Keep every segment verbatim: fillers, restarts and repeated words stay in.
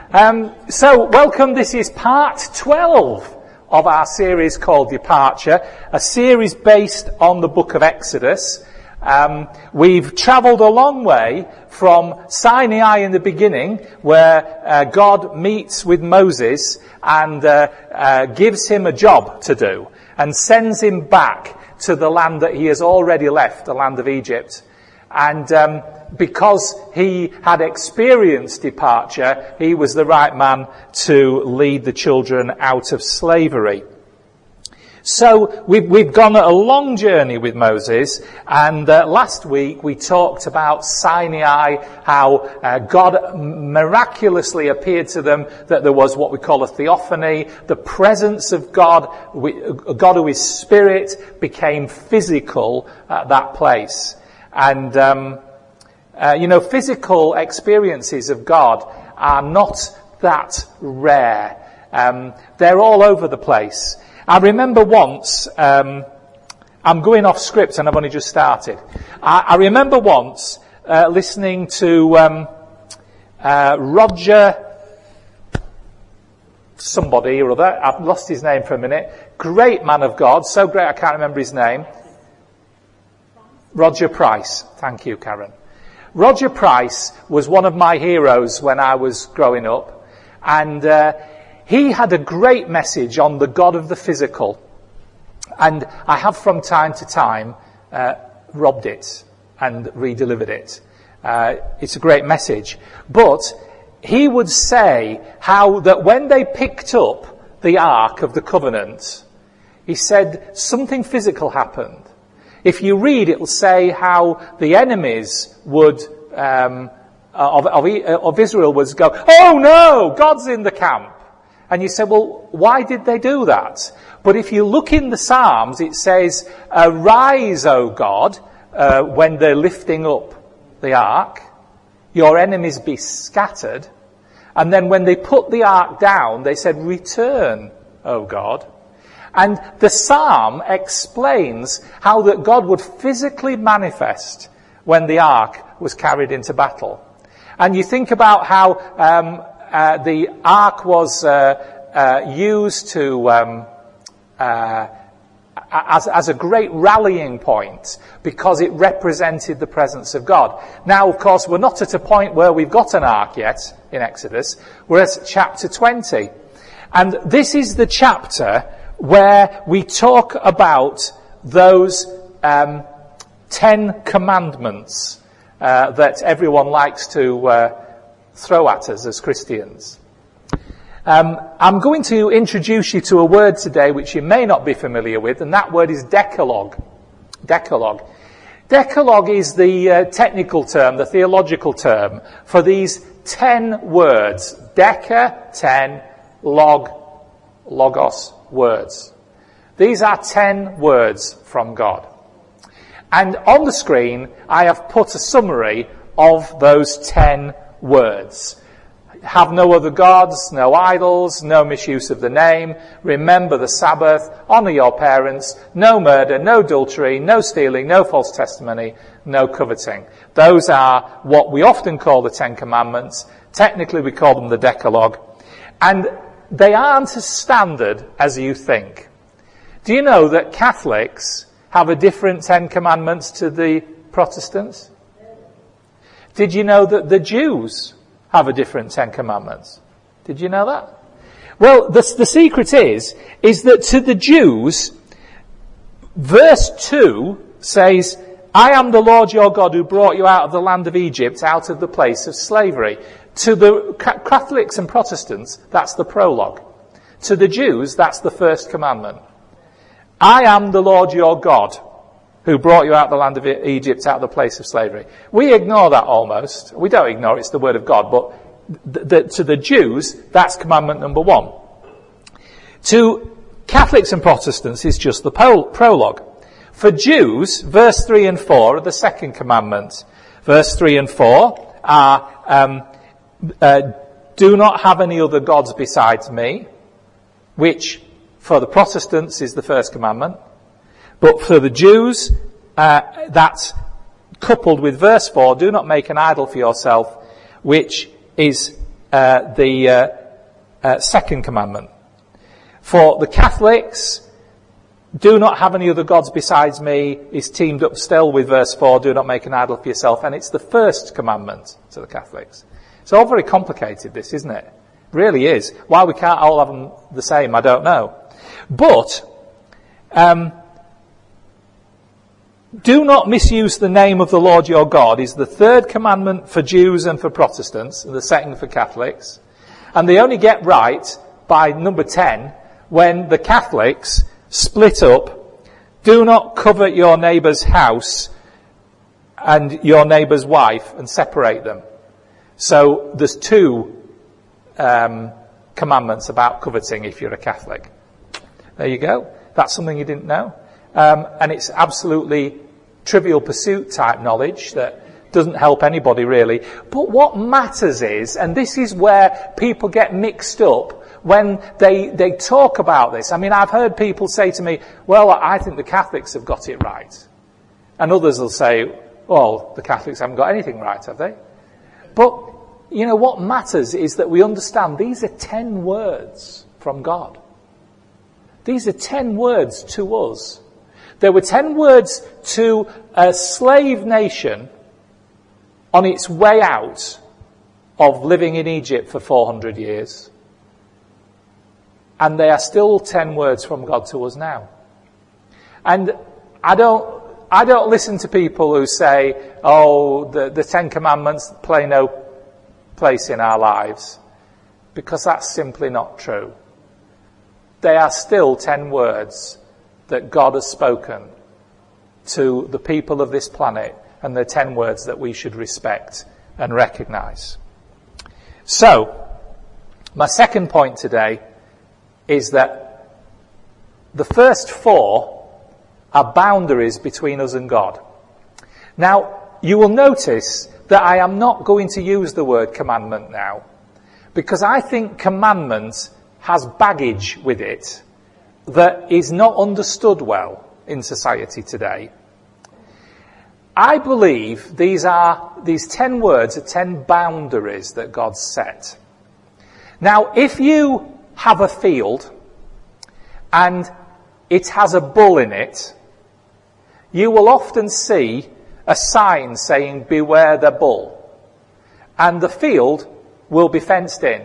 Um, so, welcome. This is part twelve of our series called Departure, a series based on the book of Exodus. Um, we've travelled a long way from Sinai in the beginning, where uh, God meets with Moses and uh, uh, gives him a job to do and sends him back to the land that he has already left, the land of Egypt. And um, because he had experienced departure, he was the right man to lead the children out of slavery. So we've, we've gone a long journey with Moses, and uh, last week we talked about Sinai, how uh, God miraculously appeared to them, that there was what we call a theophany, the presence of God, God who is spirit, became physical at that place. And, um, uh, you know, physical experiences of God are not that rare. Um, they're all over the place. I remember once, um, I'm going off script and I've only just started. I, I remember once uh, listening to um, uh, Roger somebody or other. I've lost his name for a minute. Great man of God, so great I can't remember his name. Roger Price. Thank you, Karen. Roger Price was one of my heroes when I was growing up, and uh, he had a great message on the God of the physical, and I have from time to time uh, robbed it and re-delivered it. Uh, it's a great message. But he would say how that when they picked up the Ark of the Covenant, he said something physical happened. If you read, it will say how the enemies would um, of, of, of Israel would go, "Oh no, God's in the camp." And you say, well, why did they do that? But if you look in the Psalms, it says, "Arise, O God," uh, when they're lifting up the ark, "your enemies be scattered." And then when they put the ark down, they said, "Return, O God." And the psalm explains how that God would physically manifest when the ark was carried into battle. And you think about how um, uh, the ark was uh, uh, used to um, uh, as, as a great rallying point because it represented the presence of God. Now, of course, we're not at a point where we've got an ark yet in Exodus. We're at chapter twenty. And this is the chapter where we talk about those um, Ten Commandments uh, that everyone likes to uh, throw at us as Christians. Um, I'm going to introduce you to a word today which you may not be familiar with, and that word is Decalogue. Decalogue. Decalogue is the uh, technical term, the theological term, for these ten words. Deca, ten, log, logos, words. These are ten words from God. And on the screen, I have put a summary of those ten words. Have no other gods, no idols, no misuse of the name, remember the Sabbath, honour your parents, no murder, no adultery, no stealing, no false testimony, no coveting. Those are what we often call the Ten Commandments. Technically, we call them the Decalogue. And they aren't as standard as you think. Do you know that Catholics have a different Ten Commandments to the Protestants? Did you know that the Jews have a different Ten Commandments? Did you know that? Well, the, the secret is, is that to the Jews, verse two says, "I am the Lord your God who brought you out of the land of Egypt, out of the place of slavery." To the Catholics and Protestants, that's the prologue. To the Jews, that's the first commandment. "I am the Lord your God who brought you out of the land of Egypt, out of the place of slavery." We ignore that almost. We don't ignore it, it's the word of God. But th- th- to the Jews, that's commandment number one. To Catholics and Protestants, it's just the pol- prologue. For Jews, verse three and four are the second commandment. Verse three and four are... Um, Uh, "Do not have any other gods besides me," which for the Protestants is the first commandment. But for the Jews, uh, that's coupled with verse four, "Do not make an idol for yourself," which is uh, the uh, uh, second commandment. For the Catholics, do not have any other gods besides me, is teamed up still with verse four, do not make an idol for yourself, and it's the first commandment to the Catholics. It's all very complicated, this, isn't it? Really is. Why we can't all have them the same, I don't know. But, um, do not misuse the name of the Lord your God is the third commandment for Jews and for Protestants, and the second for Catholics. And they only get right by number ten, when the Catholics split up, do not covet your neighbour's house and your neighbour's wife, and separate them. So there's two um, commandments about coveting if you're a Catholic. There you go. That's something you didn't know. Um, and it's absolutely trivial pursuit type knowledge that doesn't help anybody really. But what matters is, and this is where people get mixed up when they, they talk about this. I mean, I've heard people say to me, well, I think the Catholics have got it right. And others will say, well, the Catholics haven't got anything right, have they? But, you know, what matters is that we understand these are ten words from God. These are ten words to us. There were ten words to a slave nation on its way out of living in Egypt for four hundred years. And they are still ten words from God to us now. And I don't, I don't listen to people who say, oh, the, the Ten Commandments play no place in our lives, because that's simply not true. They are still ten words that God has spoken to the people of this planet, and they're ten words that we should respect and recognise. So, my second point today is that the first four are boundaries between us and God. Now, you will notice that I am not going to use the word commandment now, because I think commandment has baggage with it that is not understood well in society today. I believe these are, these ten words are ten boundaries that God set. Now, if you have a field and it has a bull in it, you will often see a sign saying, beware the bull. And the field will be fenced in.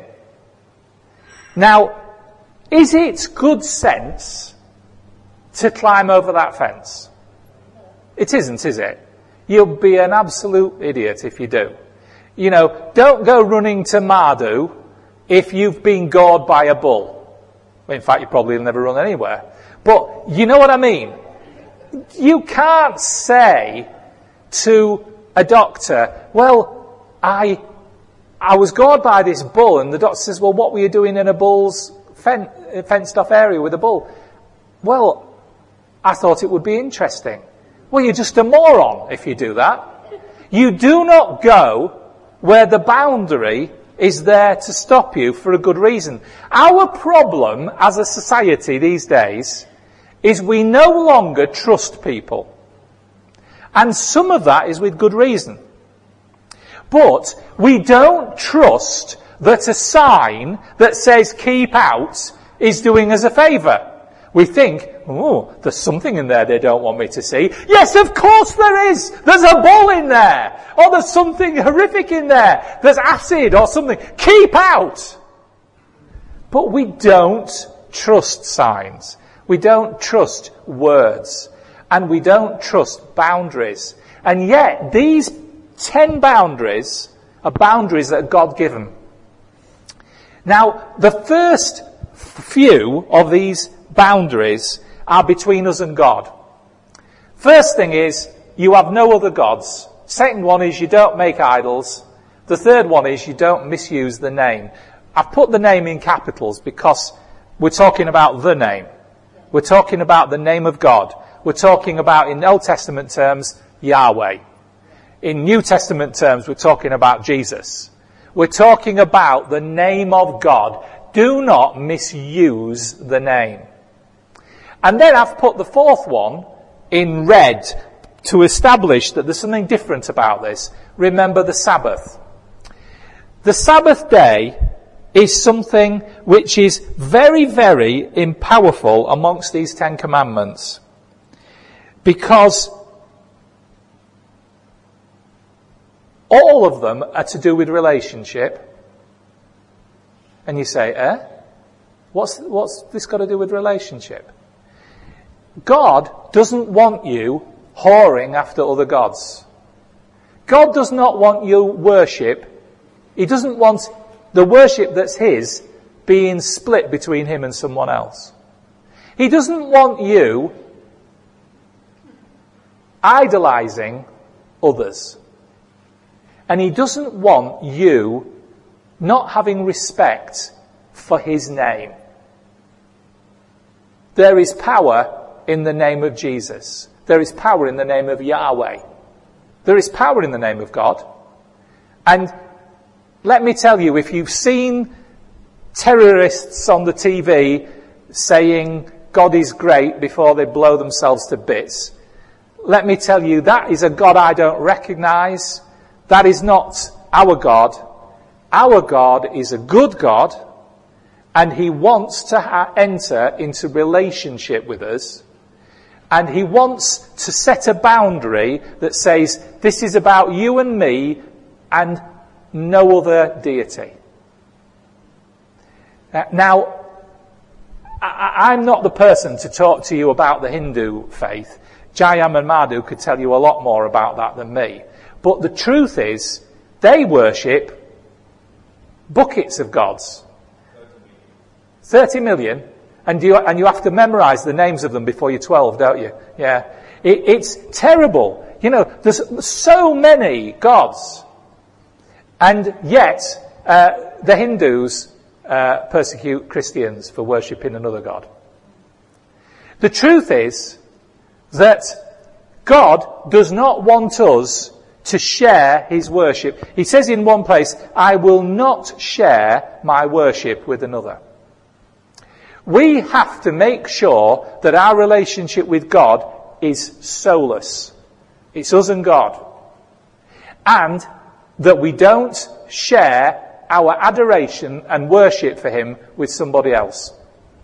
Now, is it good sense to climb over that fence? It isn't, is it? You'll be an absolute idiot if you do. You know, don't go running to Mardu if you've been gored by a bull. Well, in fact, you probably will never run anywhere. But you know what I mean? You can't say to a doctor, well, I I was gored by this bull, and the doctor says, well, what were you doing in a bull's fen- fenced off area with a bull? Well, I thought it would be interesting. Well, you're just a moron if you do that. You do not go where the boundary is there to stop you for a good reason. Our problem as a society these days is we no longer trust people. And some of that is with good reason. But we don't trust that a sign that says keep out is doing us a favour. We think, oh, there's something in there they don't want me to see. Yes, of course there is. There's a bull in there. Or there's something horrific in there. There's acid or something. Keep out. But we don't trust signs. We don't trust words. And we don't trust boundaries. And yet, these ten boundaries are boundaries that are God-given. Now, the first few of these boundaries are between us and God. First thing is, you have no other gods. Second one is, you don't make idols. The third one is, you don't misuse the name. I've put the name in capitals because we're talking about the name. We're talking about the name of God. We're talking about, in Old Testament terms, Yahweh. In New Testament terms, we're talking about Jesus. We're talking about the name of God. Do not misuse the name. And then I've put the fourth one in red to establish that there's something different about this. Remember the Sabbath. The Sabbath day is something which is very, very powerful amongst these Ten Commandments. Because all of them are to do with relationship. And you say, eh? What's, what's this got to do with relationship? God doesn't want you whoring after other gods. God does not want you worship. He doesn't want the worship that's his being split between him and someone else. He doesn't want you idolizing others. And he doesn't want you not having respect for his name. There is power in the name of Jesus. There is power in the name of Yahweh. There is power in the name of God. And let me tell you, if you've seen terrorists on the T V saying God is great before they blow themselves to bits, let me tell you, that is a God I don't recognize. That is not our God. Our God is a good God, and he wants to ha- enter into relationship with us. And he wants to set a boundary that says, this is about you and me and no other deity. Uh, now, I, I'm not the person to talk to you about the Hindu faith. Jayam and Madhu could tell you a lot more about that than me. But the truth is, they worship buckets of gods. thirty million. And you, and you have to memorize the names of them before you're twelve, don't you? Yeah. It, it's terrible. You know, there's so many gods. And yet, uh, the Hindus uh, persecute Christians for worshipping another god. The truth is that God does not want us to share his worship. He says in one place, I will not share my worship with another. We have to make sure that our relationship with God is soulless. It's us and God. And that we don't share our adoration and worship for him with somebody else.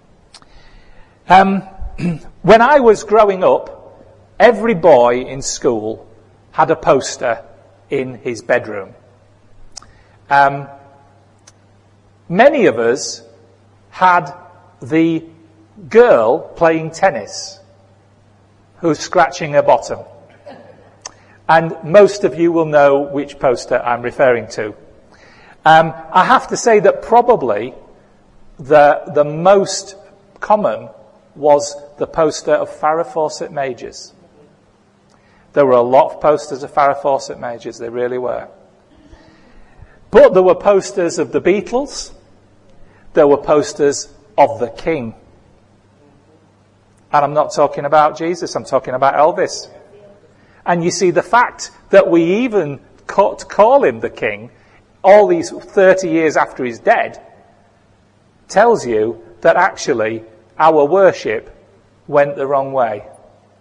Um, when I was growing up, every boy in school had a poster in his bedroom. Um, many of us had the girl playing tennis who's scratching her bottom. And most of you will know which poster I'm referring to. Um, I have to say that probably the the most common was the poster of Farrah Fawcett Majors. There were a lot of posters of Farrah Fawcett Majors, they really were. But there were posters of the Beatles, there were posters of the King. And I'm not talking about Jesus, I'm talking about Elvis. And you see, the fact that we even call him the King all these thirty years after he's dead tells you that actually our worship went the wrong way.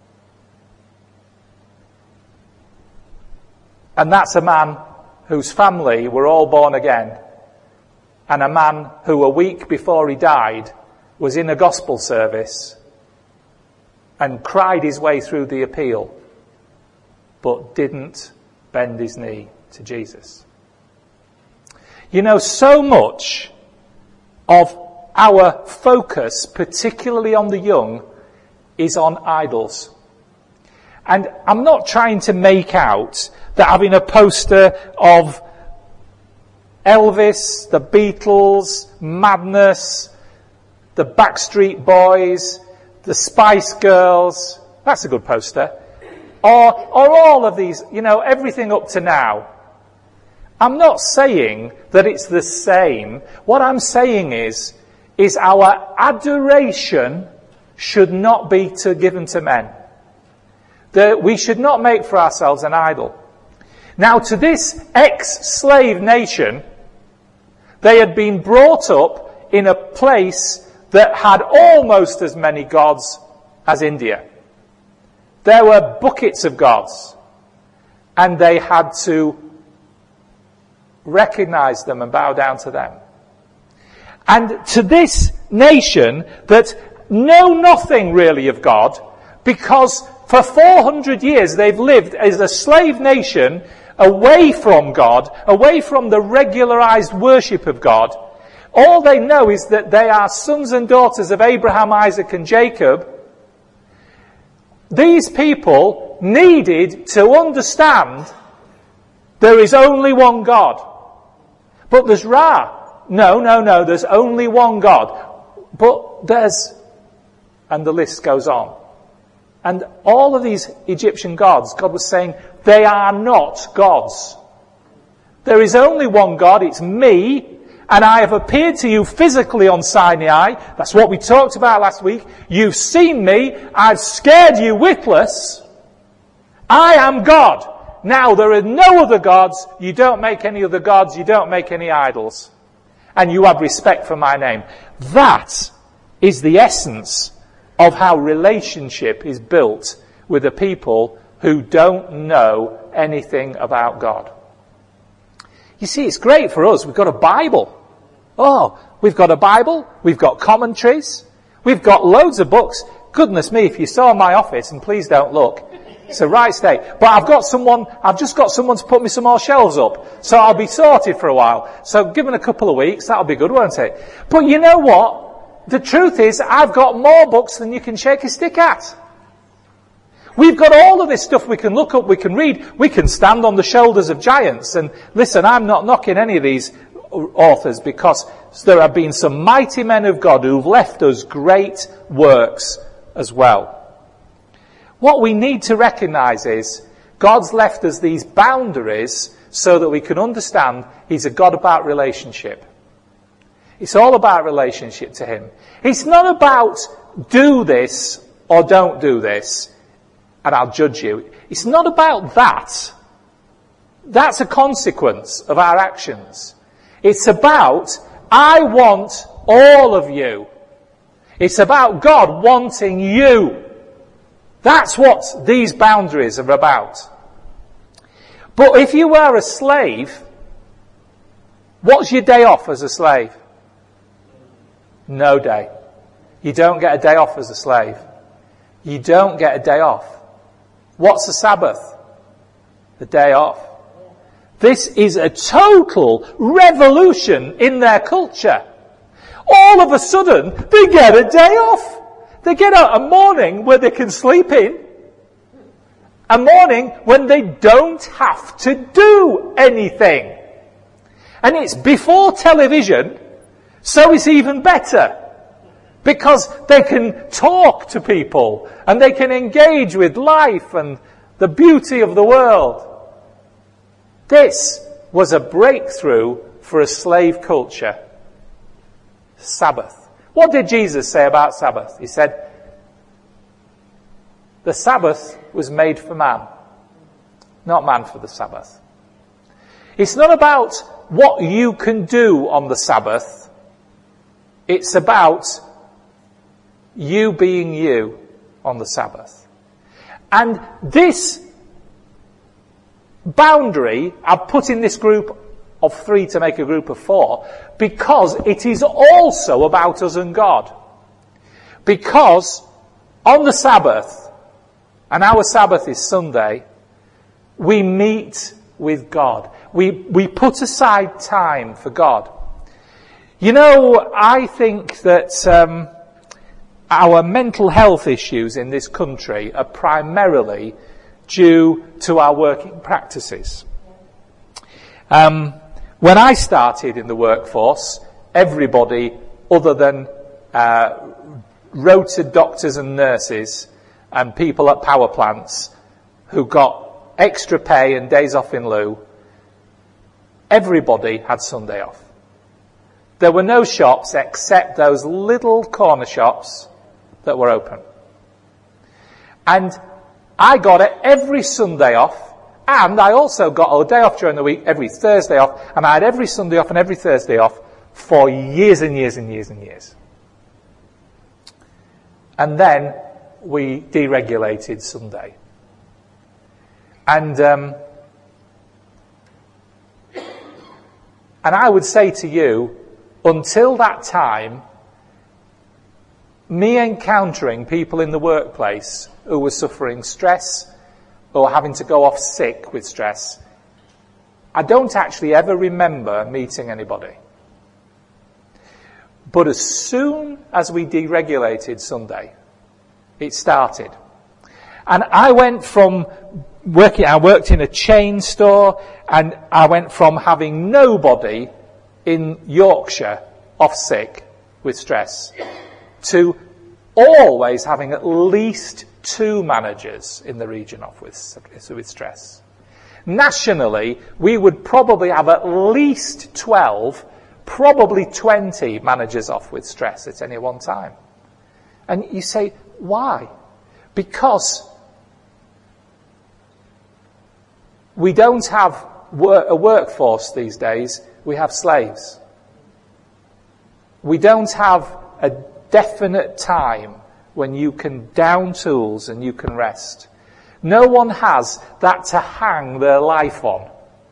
And that's a man whose family were all born again, and a man who a week before he died was in a gospel service and cried his way through the appeal, but didn't bend his knee to Jesus. You know, so much of our focus, particularly on the young, is on idols. And I'm not trying to make out that having a poster of Elvis, the Beatles, Madness, the Backstreet Boys, the Spice Girls, that's a good poster, or, or all of these, you know, everything up to now. I'm not saying that it's the same. What I'm saying is, is our adoration should not be to, given to men. That we should not make for ourselves an idol. Now, to this ex-slave nation, they had been brought up in a place that had almost as many gods as India. There were buckets of gods, and they had to recognize them and bow down to them. And to this nation that know nothing really of God, because for four hundred years they've lived as a slave nation away from God, away from the regularized worship of God. All they know is that they are sons and daughters of Abraham, Isaac and Jacob. These people needed to understand there is only one God. But there's Ra. No, no, no, there's only one God. But there's... And the list goes on. And all of these Egyptian gods, God was saying, they are not gods. There is only one God, it's me, and I have appeared to you physically on Sinai. That's what we talked about last week. You've seen me, I've scared you witless. I am God. Now there are no other gods, you don't make any other gods, you don't make any idols. And you have respect for my name. That is the essence of how relationship is built with a people who don't know anything about God. You see, it's great for us. We've got a Bible. Oh, we've got a Bible. We've got commentaries. We've got loads of books. Goodness me, if you saw my office, and please don't look, it's a right state. But I've got someone, I've just got someone to put me some more shelves up. So I'll be sorted for a while. So given a couple of weeks, that'll be good, won't it? But you know what? The truth is, I've got more books than you can shake a stick at. We've got all of this stuff we can look up, we can read, we can stand on the shoulders of giants. And listen, I'm not knocking any of these authors, because there have been some mighty men of God who've left us great works as well. What we need to recognize is God's left us these boundaries so that we can understand He's a God about relationship. It's all about relationship to Him. It's not about do this or don't do this and I'll judge you. It's not about that. That's a consequence of our actions. It's about I want all of you. It's about God wanting you. That's what these boundaries are about. But if you were a slave, what's your day off as a slave? No day. You don't get a day off as a slave. You don't get a day off. What's the Sabbath? The day off. This is a total revolution in their culture. All of a sudden, they get a day off. They get a morning where they can sleep in. A morning when they don't have to do anything. And it's before television, so it's even better. Because they can talk to people and they can engage with life and the beauty of the world. This was a breakthrough for a slave culture. Sabbath. What did Jesus say about Sabbath? He said, the Sabbath was made for man, not man for the Sabbath. It's not about what you can do on the Sabbath. It's about you being you on the Sabbath. And this boundary, I've put in this group of three to make a group of four, because it is also about us and God. Because on the Sabbath, and our Sabbath is Sunday, we meet with God. We, we put aside time for God. You know, I think that um, our mental health issues in this country are primarily due to our working practices. Um, when I started in the workforce, everybody other than uh, rotated doctors and nurses and people at power plants who got extra pay and days off in lieu, everybody had Sunday off. There were no shops except those little corner shops that were open. And I got it every Sunday off, and I also got a day off during the week, every Thursday off, and I had every Sunday off and every Thursday off for years and years and years and years. And then we deregulated Sunday. And um, And I would say to you, until that time, me encountering people in the workplace who were suffering stress or having to go off sick with stress, I don't actually ever remember meeting anybody. But as soon as we deregulated Sunday, it started. And I went from working, I worked in a chain store, and I went from having nobody in Yorkshire off sick with stress to always having at least two managers in the region off with, with stress. Nationally, we would probably have at least twelve, probably twenty managers off with stress at any one time. And you say, why? Because we don't have a workforce these days, we have slaves. We don't have a definite time when you can down tools and you can rest. No one has that to hang their life on.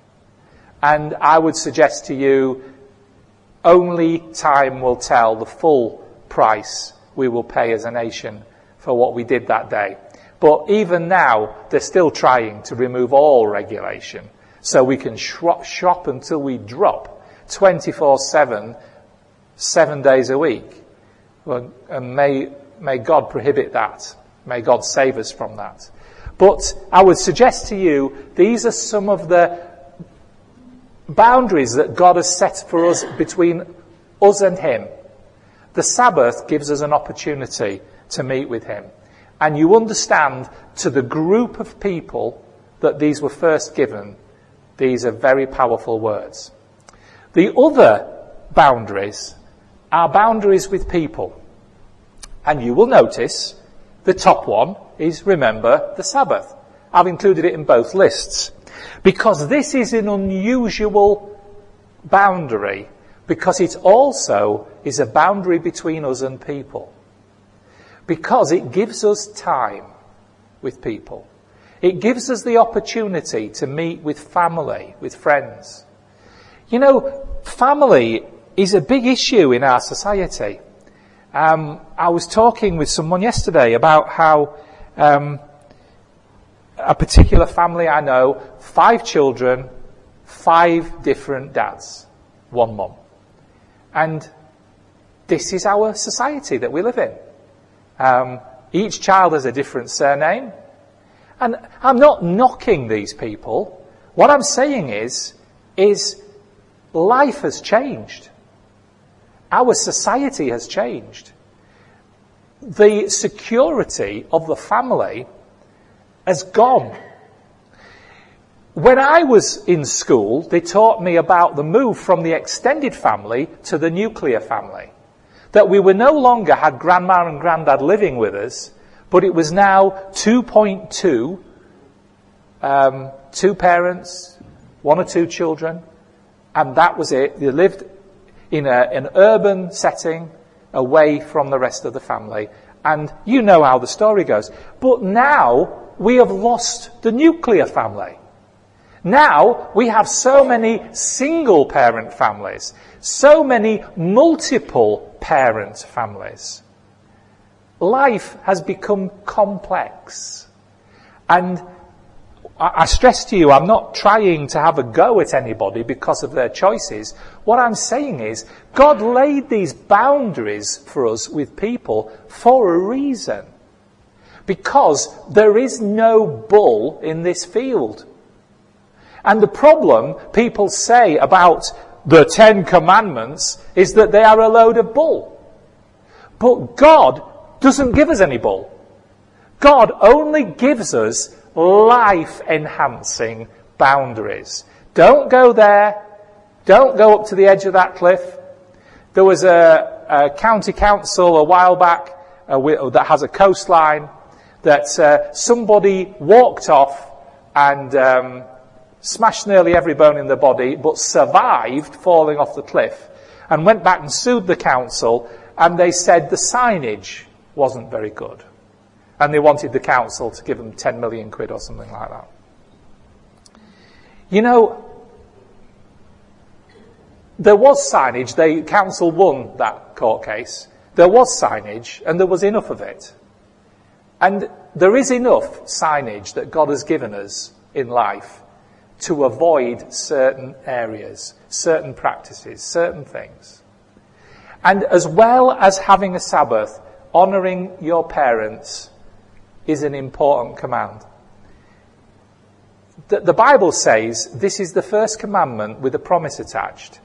And I would suggest to you, only time will tell the full price we will pay as a nation for what we did that day. But even now, they're still trying to remove all regulation so we can shop, shop until we drop twenty-four seven, seven days a week. Well, and may, may God prohibit that. May God save us from that. But I would suggest to you, these are some of the boundaries that God has set for us between us and Him. The Sabbath gives us an opportunity to meet with Him. And you understand, to the group of people that these were first given, these are very powerful words. The other boundaries are boundaries with people. And you will notice the top one is remember the Sabbath. I've included it in both lists. Because this is an unusual boundary. Because it also is a boundary between us and people. Because it gives us time with people. It gives us the opportunity to meet with family, with friends. You know, family is a big issue in our society. Um, I was talking with someone yesterday about how um, a particular family I know, five children, five different dads, one mum. And this is our society that we live in. Um, each child has a different surname. And I'm not knocking these people. What I'm saying is, is life has changed. Our society has changed. The security of the family has gone. When I was in school, they taught me about the move from the extended family to the nuclear family. That we were no longer had grandma and granddad living with us, but it was now two point two, um, two parents, one or two children, and that was it. They lived in a, an urban setting, away from the rest of the family. And you know how the story goes. But now we have lost the nuclear family. Now we have so many single parent families, so many multiple parent families. Life has become complex. And I stress to you, I'm not trying to have a go at anybody because of their choices. What I'm saying is, God laid these boundaries for us with people for a reason. Because there is no bull in this field. And the problem people say about the Ten Commandments is that they are a load of bull. But God doesn't give us any bull. God only gives us life-enhancing boundaries. Don't go there. Don't go up to the edge of that cliff. There was a, a county council a while back uh, that has a coastline that uh, somebody walked off and um, smashed nearly every bone in the body, but survived falling off the cliff, and went back and sued the council, and they said the signage wasn't very good. And they wanted the council to give them ten million quid or something like that. You know, there was signage. The council won that court case. There was signage, and there was enough of it. And there is enough signage that God has given us in life to avoid certain areas, certain practices, certain things. And as well as having a Sabbath, honouring your parents is an important command. The, the Bible says this is the first commandment with a promise attached.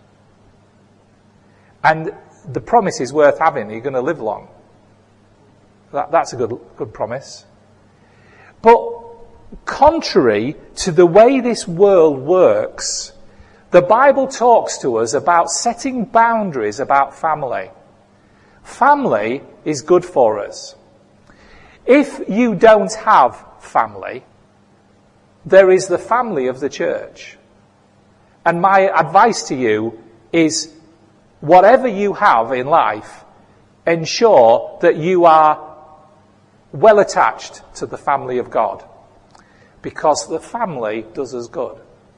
And the promise is worth having. You're going to live long. That, that's a good, good promise. But contrary to the way this world works, the Bible talks to us about setting boundaries about family. Family is good for us. If you don't have family, there is the family of the church. And my advice to you is, whatever you have in life, ensure that you are well attached to the family of God. Because the family does us good.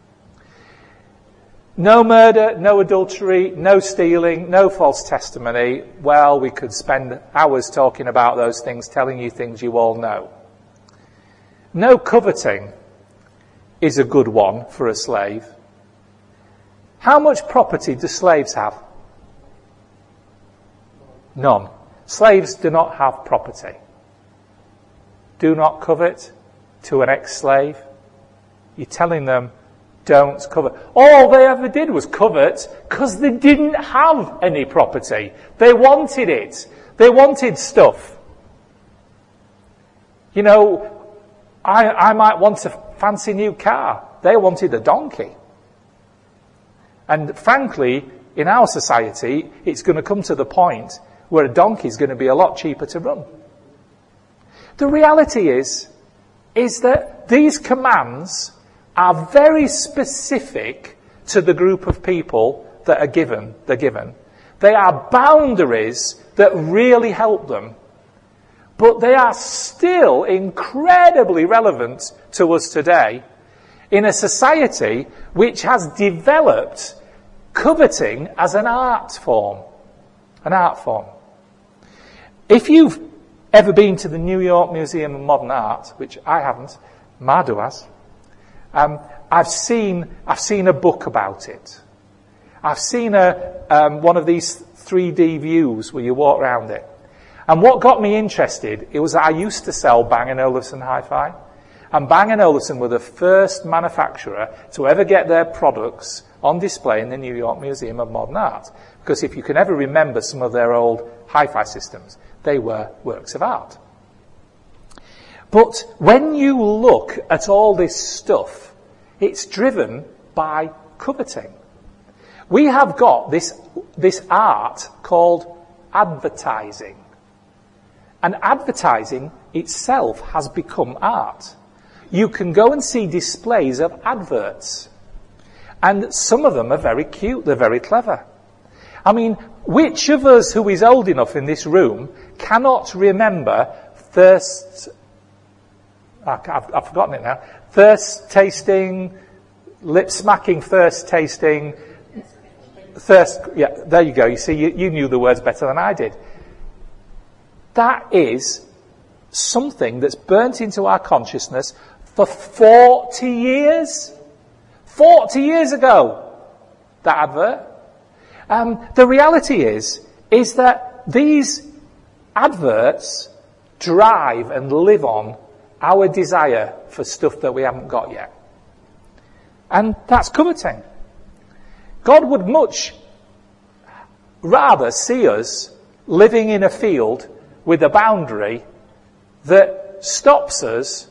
No murder, no adultery, no stealing, no false testimony. Well, we could spend hours talking about those things, telling you things you all know. No coveting is a good one for a slave. How much property do slaves have? None. Slaves do not have property. Do not covet to an ex-slave. You're telling them, don't covet. All they ever did was covet because they didn't have any property. They wanted it. They wanted stuff. You know, I, I might want a fancy new car. They wanted a donkey. And frankly, in our society, it's going to come to the point where a donkey is going to be a lot cheaper to run. The reality is, is that these commands are very specific to the group of people that are given, they're given. They are boundaries that really help them, but they are still incredibly relevant to us today in a society which has developed coveting as an art form. An art form. If you've ever been to the New York Museum of Modern Art, which I haven't, Madhu has, um, I've seen I've seen a book about it. I've seen a um, one of these three D views where you walk around it. And what got me interested, it was I used to sell Bang and Olufsen Hi-Fi. And Bang and Olufsen were the first manufacturer to ever get their products on display in the New York Museum of Modern Art. Because if you can ever remember some of their old hi-fi systems, they were works of art. But when you look at all this stuff, it's driven by coveting. We have got this, this art called advertising. And advertising itself has become art. You can go and see displays of adverts. And some of them are very cute, they're very clever. I mean, which of us who is old enough in this room cannot remember thirst, I've, I've forgotten it now, thirst tasting, lip smacking, thirst tasting, thirst, yeah, there you go, you see, you, you knew the words better than I did. That is something that's burnt into our consciousness for forty years. forty years ago, that advert. Um, the reality is, is that these adverts drive and live on our desire for stuff that we haven't got yet. And that's coveting. God would much rather see us living in a field with a boundary that stops us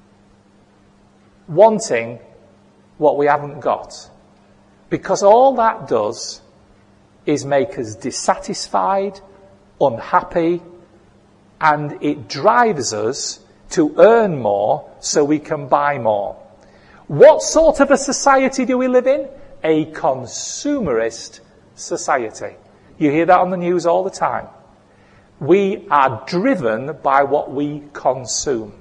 wanting what we haven't got. Because all that does is make us dissatisfied, unhappy, and it drives us to earn more so we can buy more. What sort of a society do we live in? A consumerist society. You hear that on the news all the time. We are driven by what we consume.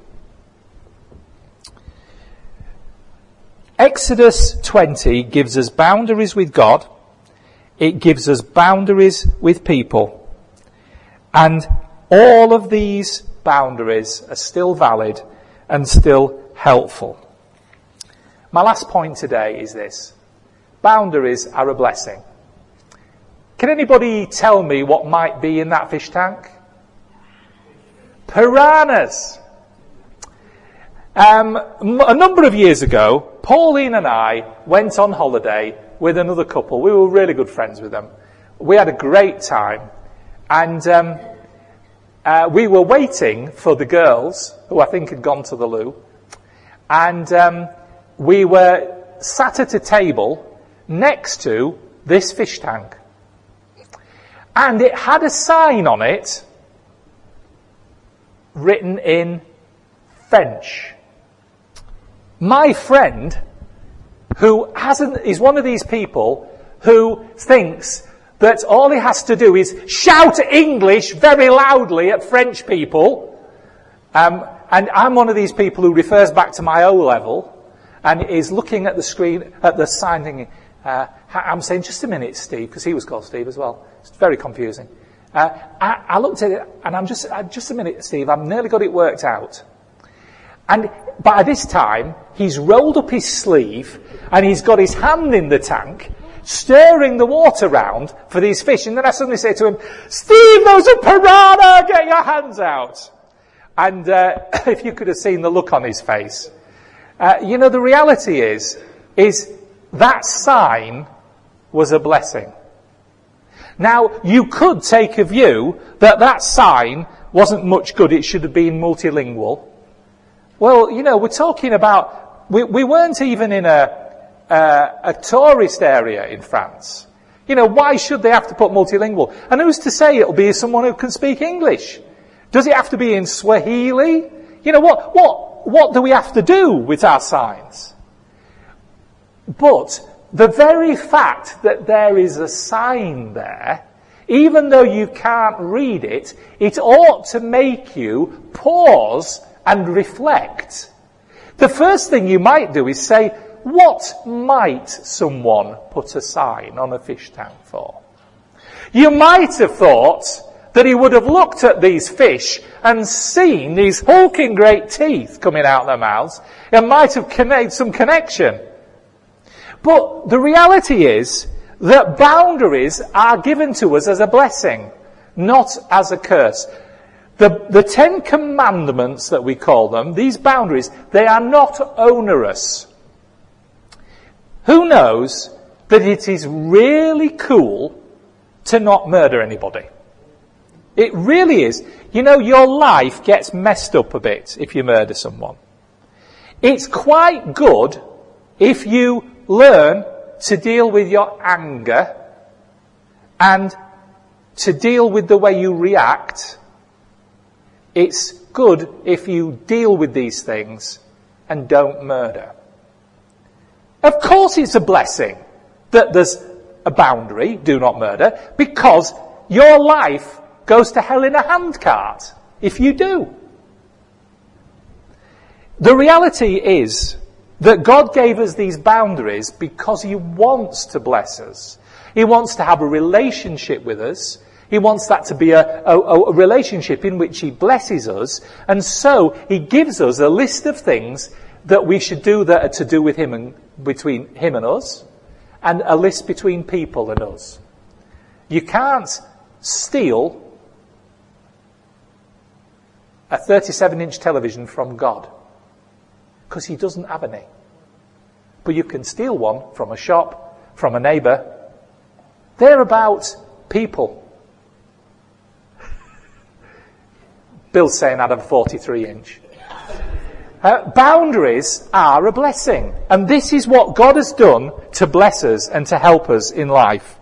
Exodus twenty gives us boundaries with God. it gives us boundaries with people. And all of these boundaries are still valid and still helpful. My last point today is this. Boundaries are a blessing. Can anybody tell me what might be in that fish tank? Piranhas. Um, a number of years ago, Pauline and I went on holiday with another couple. We were really good friends with them. We had a great time. And um, uh, we were waiting for the girls, who I think had gone to the loo. And um, we were sat at a table next to this fish tank. And it had a sign on it written in French. My friend, who hasn't, is one of these people who thinks that all he has to do is shout English very loudly at French people. Um, and I'm one of these people who refers back to my O level and is looking at the screen, at the sign thinking, uh, I'm saying, just a minute, Steve, because he was called Steve as well. It's very confusing. Uh, I, I looked at it and I'm just, uh, just a minute, Steve, I've nearly got it worked out. And by this time, he's rolled up his sleeve and he's got his hand in the tank, stirring the water round for these fish. And then I suddenly say to him, Steve, those are piranha! Get your hands out! And uh, if you could have seen the look on his face. Uh, you know, the reality is, is that sign was a blessing. Now, you could take a view that that sign wasn't much good, it should have been multilingual. Well, you know, we're talking about, we, we weren't even in a, a, a tourist area in France. You know, why should they have to put multilingual? And who's to say it'll be someone who can speak English? Does it have to be in Swahili? You know, what, what, what do we have to do with our signs? But the very fact that there is a sign there, even though you can't read it, it ought to make you pause and reflect. The first thing you might do is say, what might someone put a sign on a fish tank for? You might have thought that he would have looked at these fish and seen these hulking great teeth coming out their mouths and might have made some connection. But the reality is that boundaries are given to us as a blessing, not as a curse. The, the Ten Commandments that we call them, these boundaries, they are not onerous. Who knows that it is really cool to not murder anybody? It really is. You know, your life gets messed up a bit if you murder someone. It's quite good if you learn to deal with your anger and to deal with the way you react. It's good if you deal with these things and don't murder. Of course it's a blessing that there's a boundary, do not murder, because your life goes to hell in a handcart if you do. The reality is that God gave us these boundaries because He wants to bless us. He wants to have a relationship with us. He wants that to be a, a, a relationship in which He blesses us. And so He gives us a list of things that we should do that are to do with Him and between Him and us, and a list between people and us. You can't steal a thirty-seven inch television from God, because He doesn't have any. But you can steal one from a shop, from a neighbour. They're about people. Bill's saying I have a forty-three inch. Uh, boundaries are a blessing. And this is what God has done to bless us and to help us in life.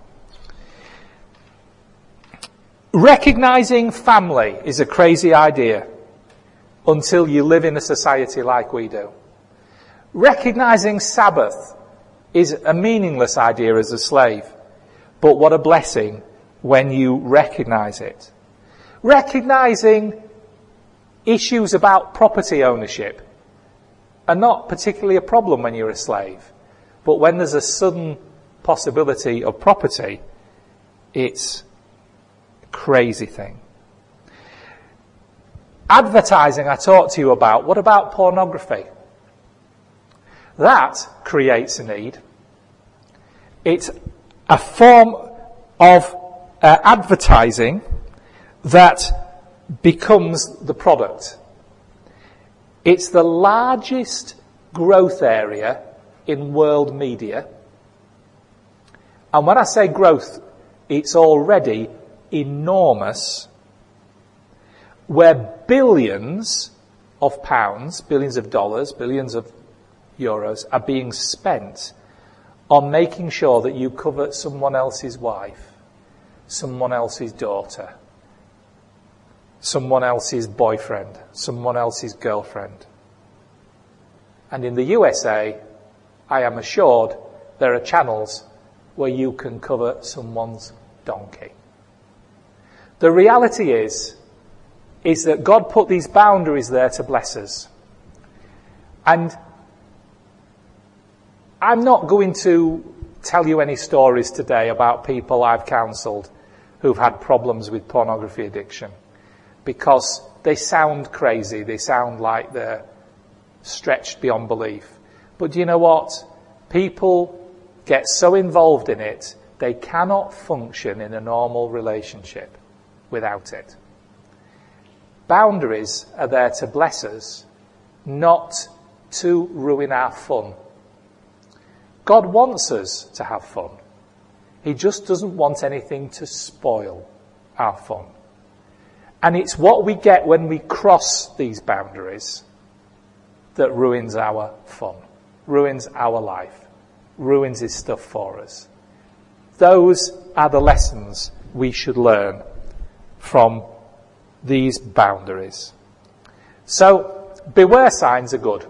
Recognising family is a crazy idea until you live in a society like we do. Recognising Sabbath is a meaningless idea as a slave, but what a blessing when you recognise it. Recognising issues about property ownership are not particularly a problem when you're a slave, but when there's a sudden possibility of property, It's a crazy thing. Advertising I talked to you about. What about pornography? That creates a need. It's a form of uh, advertising that becomes the product. It's the largest growth area in world media. And when I say growth, it's already enormous, where billions of pounds, billions of dollars, billions of euros are being spent on making sure that you cover someone else's wife, someone else's daughter, someone else's boyfriend, someone else's girlfriend. And in the U S A, I am assured there are channels where you can cover someone's donkey. The reality is, is that God put these boundaries there to bless us. And I'm not going to tell you any stories today about people I've counselled who've had problems with pornography addiction, because they sound crazy, they sound like they're stretched beyond belief. But do you know what? People get so involved in it, they cannot function in a normal relationship without it. Boundaries are there to bless us, not to ruin our fun. God wants us to have fun. He just doesn't want anything to spoil our fun. And it's what we get when we cross these boundaries that ruins our fun, ruins our life, ruins his stuff for us. Those are the lessons we should learn from these boundaries. So, beware signs are good.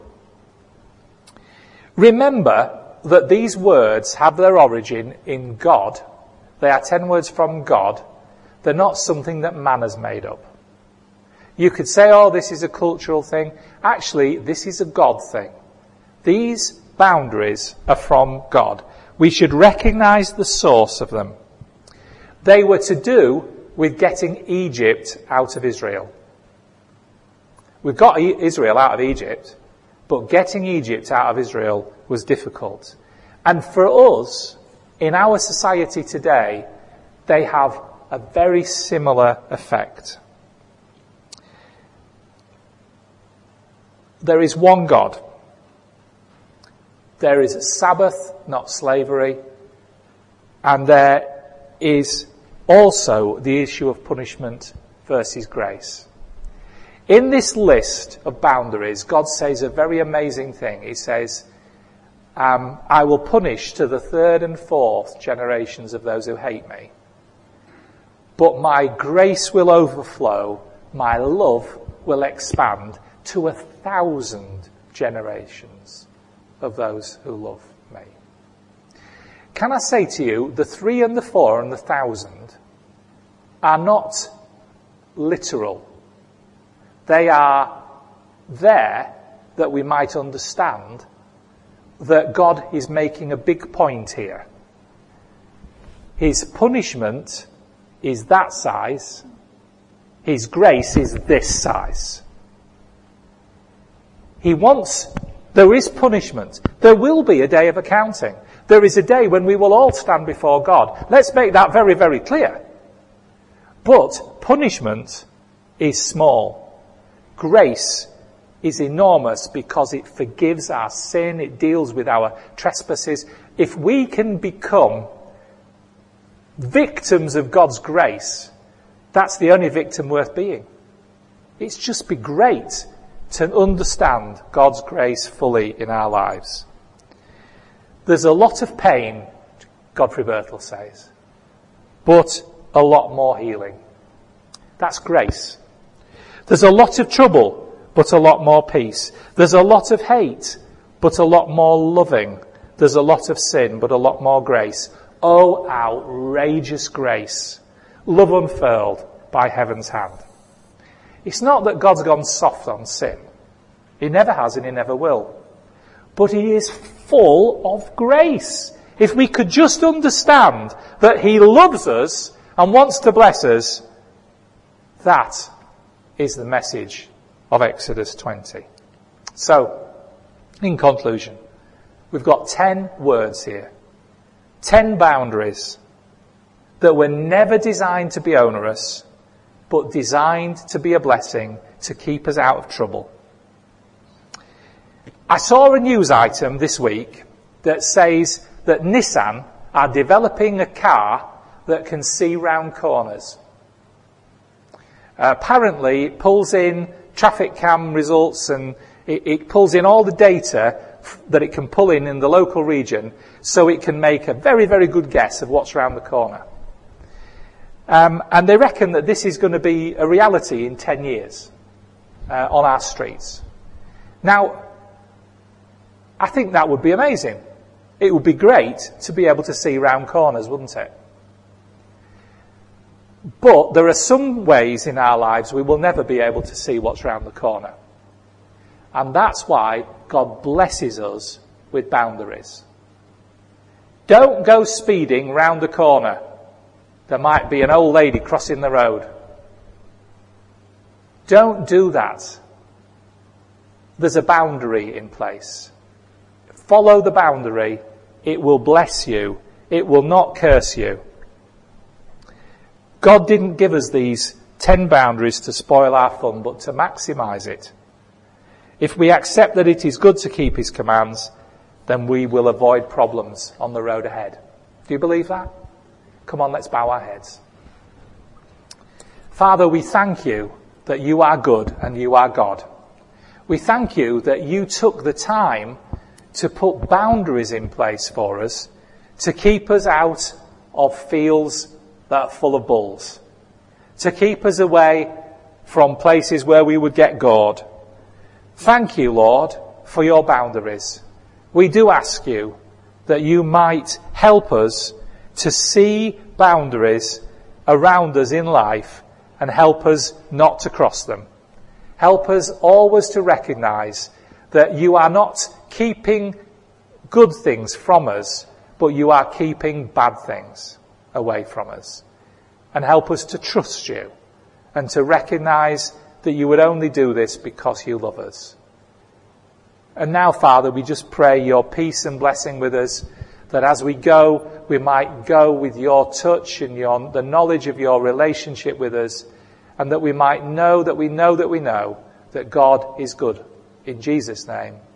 Remember that these words have their origin in God. They are ten words from God. They're not something that man has made up. You could say, oh, this is a cultural thing. Actually, this is a God thing. These boundaries are from God. We should recognize the source of them. They were to do with getting Egypt out of Israel. We've got Israel out of Egypt, but getting Egypt out of Israel was difficult. And for us, in our society today, they have a very similar effect. There is one God. There is Sabbath, not slavery. And there is also the issue of punishment versus grace. In this list of boundaries, God says a very amazing thing. He says, um, I will punish to the third and fourth generations of those who hate me. But my grace will overflow, my love will expand to a thousand generations of those who love me. Can I say to you, the three and the four and the thousand are not literal. They are there that we might understand that God is making a big point here. His punishment is that size. His grace is this size. He wants, there is punishment. There will be a day of accounting. There is a day when we will all stand before God. Let's make that very, very clear. But punishment is small. Grace is enormous because it forgives our sin. It deals with our trespasses. If we can become victims of God's grace, that's the only victim worth being. It's just be great to understand God's grace fully in our lives. There's a lot of pain, Godfrey Birtle says, but a lot more healing. That's grace. There's a lot of trouble, but a lot more peace. There's a lot of hate, but a lot more loving. There's a lot of sin, but a lot more grace. Oh, outrageous grace. Love unfurled by heaven's hand. It's not that God's gone soft on sin. He never has and he never will. But he is full of grace. if we could just understand that he loves us and wants to bless us, that is the message of Exodus twenty. So, in conclusion, we've got ten words here. Ten boundaries that were never designed to be onerous, but designed to be a blessing to keep us out of trouble. I saw a news item this week that says that Nissan are developing a car that can see round corners. Uh, apparently, it pulls in traffic cam results and it, it pulls in all the data that it can pull in in the local region so it can make a very, very good guess of what's round the corner. Um, and they reckon that this is going to be a reality in ten years uh, on our streets. Now, I think that would be amazing. It would be great to be able to see round corners, wouldn't it? But there are some ways in our lives we will never be able to see what's round the corner. And that's why God blesses us with boundaries. Don't go speeding round the corner. There might be an old lady crossing the road. Don't do that. There's a boundary in place. Follow the boundary. It will bless you. It will not curse you. God didn't give us these ten boundaries to spoil our fun, but to maximise it. If we accept that it is good to keep his commands, then we will avoid problems on the road ahead. Do you believe that? Come on, let's bow our heads. Father, we thank you that you are good and you are God. We thank you that you took the time to put boundaries in place for us to keep us out of fields that are full of bulls, to keep us away from places where we would get gored. Thank you, Lord, for your boundaries. We do ask you that you might help us to see boundaries around us in life and help us not to cross them. Help us always to recognise that you are not keeping good things from us, but you are keeping bad things away from us. And help us to trust you and to recognise that you would only do this because you love us. And now, Father, we just pray your peace and blessing with us, that as we go, we might go with your touch and your, the knowledge of your relationship with us, and that we might know that we know that we know that God is good. In Jesus' name.